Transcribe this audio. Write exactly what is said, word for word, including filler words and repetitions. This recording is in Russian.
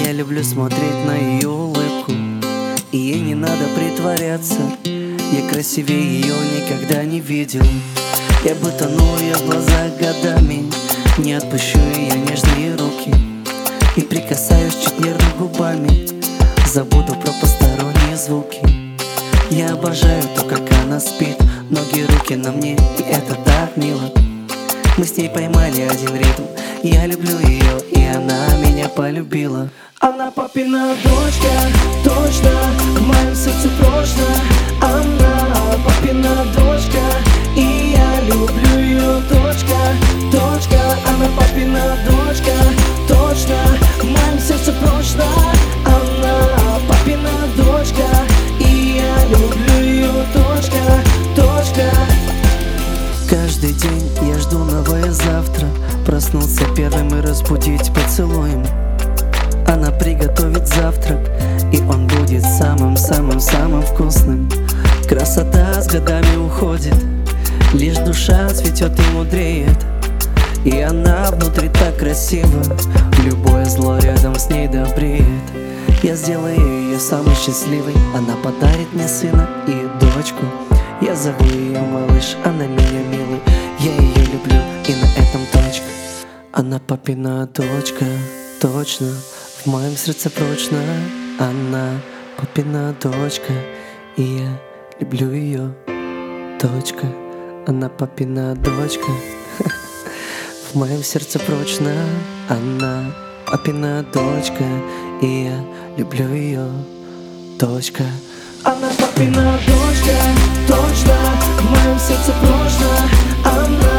Я люблю смотреть на ее улыбку, и ей не надо притворяться. Я красивее ее никогда не видел. Я бы тонул в ее глазах годами. Не отпущу ее нежные руки и прикасаюсь чуть нервно губами. Забуду про посторонние звуки. Я обожаю то, как она спит. Ноги, руки на мне, и это так мило. Мы с ней поймали один ритм. Я люблю ее, и она меня полюбила. Она папина дочка, точно, в моем сердце прочно. Она папина дочка, и я люблю ее, дочка, дочка. Она папина дочка, точно, в моем сердце прочно. Она папина дочка, и я люблю ее, дочка, дочка. Каждый день я жду новое завтра. Проснуться первым и разбудить поцелуем. Она приготовит завтрак, и он будет самым-самым-самым вкусным. Красота с годами уходит, лишь душа цветет и мудреет. И она внутри так красива, любое зло рядом с ней добреет. Я сделаю ее самой счастливой. Она подарит мне сына и дочку. Я зову ее малыш, она меня милый. Я ее люблю, и на этом точка. Она папина дочка, точно, в моем сердце прочно. Она папина дочка, и я люблю ее, дочка. Она папина дочка, в моем сердце прочно. Она папина дочка, и я люблю ее, дочка. Она папина дочка, точно, в моем сердце прочно. Она